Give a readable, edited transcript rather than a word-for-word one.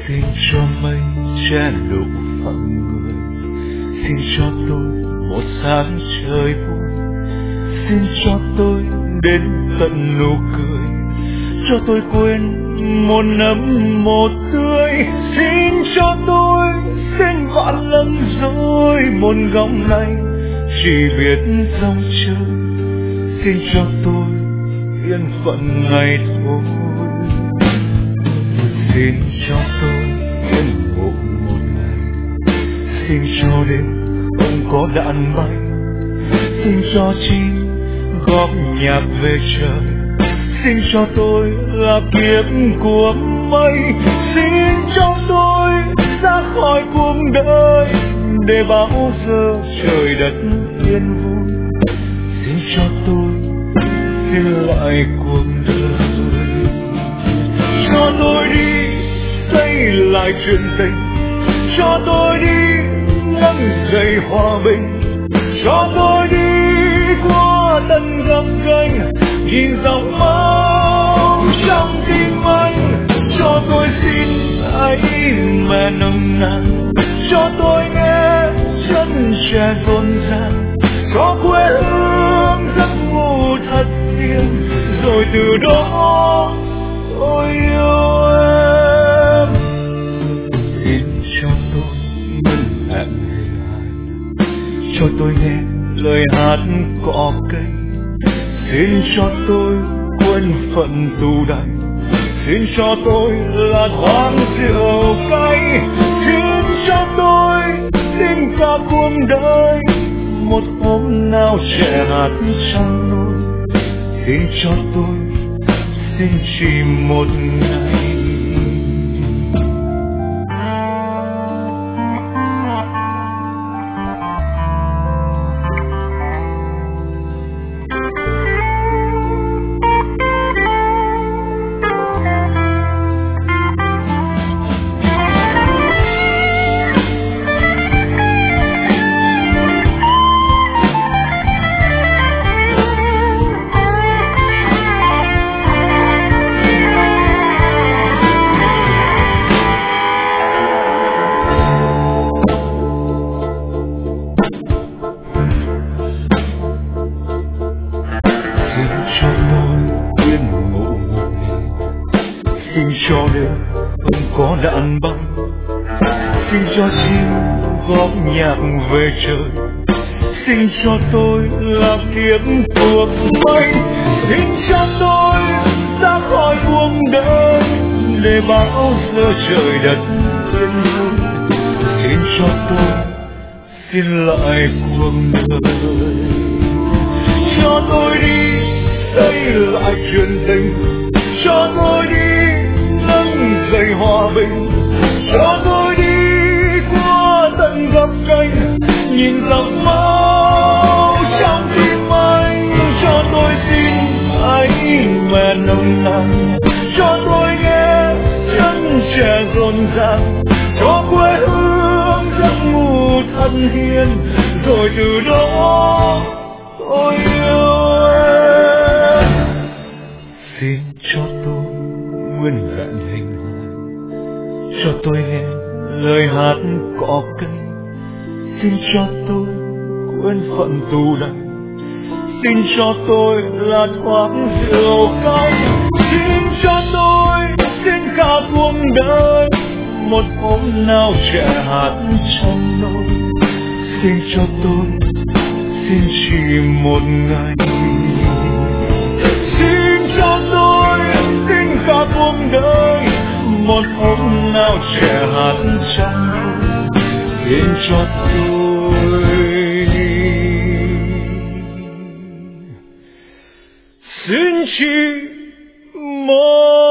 Xin cho mây che lụ phận người, xin cho tôi một sáng trời vui, xin cho tôi đến tận nụ cười, cho tôi quên một nấm một tươi. Xin cho tôi xin vạn lần rồi một góc này chỉ biết dòng chơi. Xin cho tôi yên phận ngày thôi, xin cho tôi yên ngủ một ngày, xin cho đêm không có đạn bay, xin cho chim góp nhạc về trời, xin cho tôi là kiếp của mây, xin cho tôi ra khỏi cuộc đời để bao giờ trời đất yên vui. Xin cho tôi xin lại cuộc đời, cho tôi đi xây lại chuyện tình, cho tôi đi nâng dậy hòa bình, cho tôi đi qua tận gập ghềnh nhìn dòng máu trong tim anh. Cho tôi xin hãy mẹ nồng nàn, cho tôi nghe chân trẻ rộn ràng, cho quê hương giấc ngủ thật yên, rồi từ đó tôi yêu em. Xin cho tôi ngân hẹn ngày mai, cho tôi nghe lời hát cỏ cây, xin cho tôi quên phận tù đày, xin cho tôi là thoáng rượu cay, xin cho tôi xin cả cuộc đời một hôm nào trẻ hát trong tôi, xin cho tôi xin chỉ một ngày. Xin cho đêm không có đạn băng, xin cho chim góp nhạc về trời, xin cho tôi là kiếp cuộc mây, xin cho tôi ra khỏi cuộc đời để bao giờ trời đất yên vui. Xin cho tôi xin lại cuộc đời, cho tôi đi xây lại chuyện tình, cho tôi đi nâng dậy hòa bình, cho tôi đi qua tận gập ghềnh nhìn dòng máu trong tim anh. Cho tôi xin hãy mẹ nồng nàn, cho tôi nghe chân trẻ rộn ràng, cho quê hương giấc ngủ thân hiền, rồi từ đó tôi yêu em. Xin cho tôi nguyên vẹn hình hài, cho tôi nghe lời hát cỏ cây, xin cho tôi quên phận tù đày, xin cho tôi là thoáng rượu cay, xin cho tôi xin cả cuộc đời một hôm nào trẻ hát trong nỗi, xin cho tôi xin chỉ một ngày, xin cho tôi xin cả cuộc đời một hôm nào trẻ hát trong nỗi, xin cho tôi xin chỉ một